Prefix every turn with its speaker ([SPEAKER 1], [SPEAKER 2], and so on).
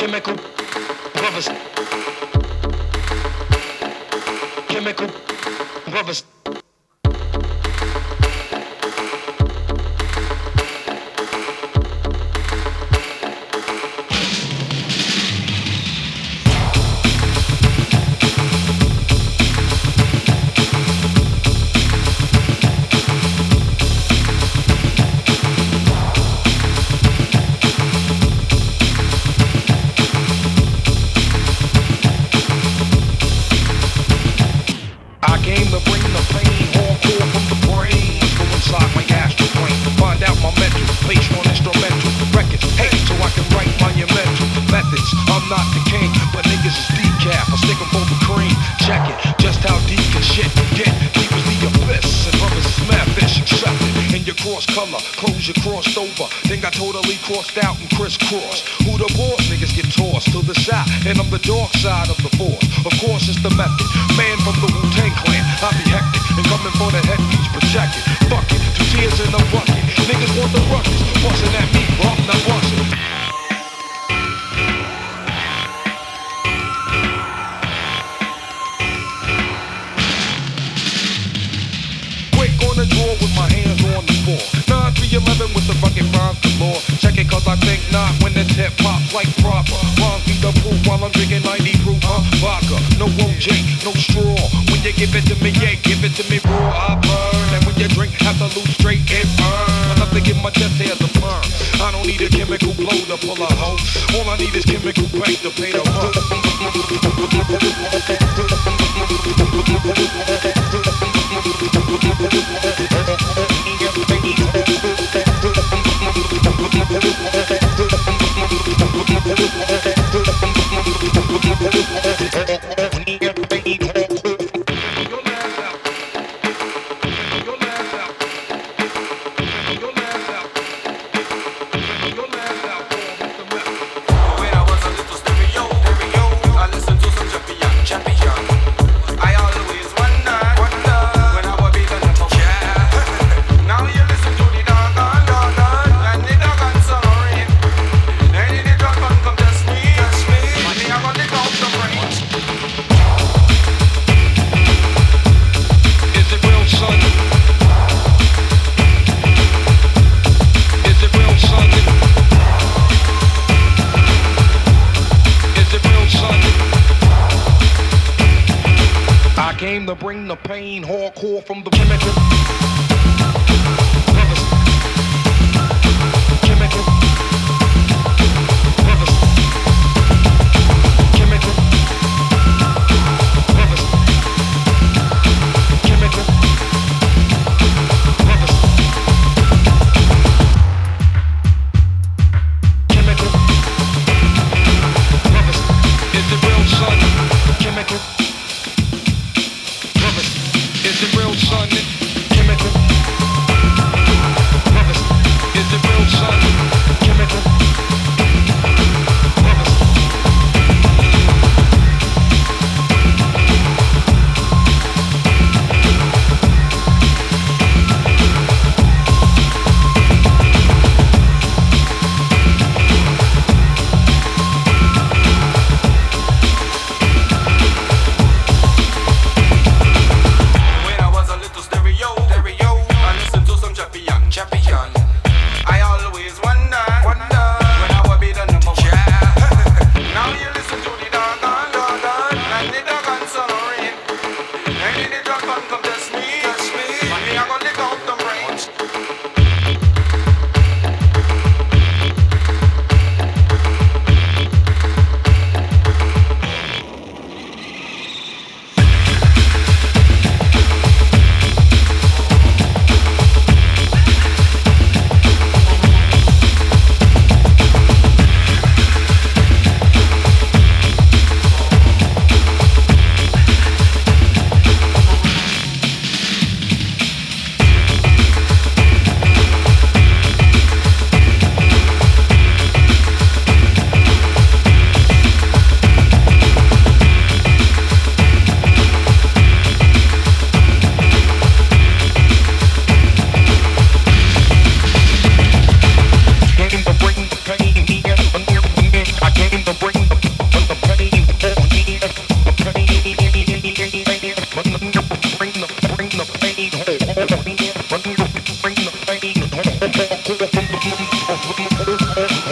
[SPEAKER 1] Chemical brothers. Chemical brothers. I came to bring the pain, hardcore from the brain. Let's go inside my astral plane, find out my mental, based on instrumental records. Hey, so I can write monumental methods. I'm not the king, but niggas is decaf. I stick 'em for the cream. Check it, just how deep can shit get? Deep as the abyss, and brothers is mad fish accepted. In your cross color, clothes you crossed over, then got totally crossed out and crisscrossed. Who the boss? Niggas get tossed to the side, and I'm the dark side of the force. Of course, it's the method. Man from the Wu-Tang Clan, I be hectic and coming for the headpiece, protect it. Fuck it, 2 tears in a bucket. Niggas want the ruckus, bustin' at me, but I'm not bustin'. Quick on the draw with my hands on the floor. 9-3-11 with the fucking rhymes galore. Check it 'cause I think not when the tip pops like proper. Rhymes be the proof while I'm drinking 90 proof, vodka. No OJ, no straw. When you give it to me, yeah, give it to me raw, I burn. And when you drink, have to lose straight and burn. Enough to give my chest hair the burn. I don't need a chemical blow to pull a hoe. All I need is chemical bank to pay the hoe. Came to bring the pain, hardcore from the primitive. Brothers. Chemical. Brothers. Chemical. Brothers. Chemical. Brothers. Chemical. Brothers. Is it real, son? Chemical. Is it real, son? Chemical.
[SPEAKER 2] Thank you.